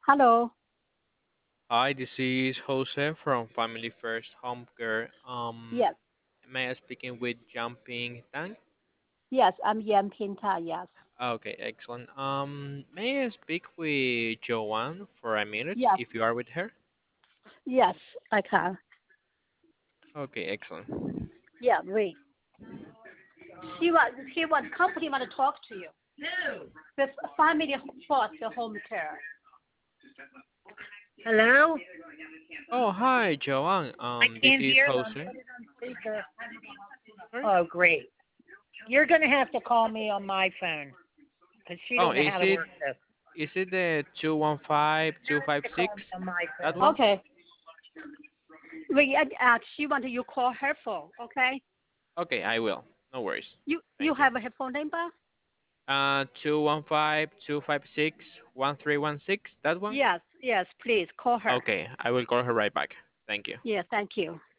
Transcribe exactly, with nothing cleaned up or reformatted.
Hello. Hi, this is Jose from Family First Home Care. Um, Yes. am I speaking with Jumping Tang? Yes, I'm Yan Pinta. Yes. Okay, excellent. Um, may I speak with Joanne for a minute Yes. if you are with her? Yes, I can. Okay, excellent. Yeah, wait. She was he was company want to talk to you. The family first home care. Hello? Oh, hi, Joanne. I Um, this can't is hear them. Jose. Put it on speaker. Sorry? Oh, great. You're going to have to call me on my phone because she Oh, don't know is how to it work this. is it the two one five two five To six? call me on my That phone. one? Okay. Wait, uh, she want you call her phone, okay? Okay, I will. No worries. You you Thank you. have her phone number? Uh, two one five two five six one three one six. That one? Yes, yes, please call her. Okay, I will call her right back. Thank you. Yeah, thank you.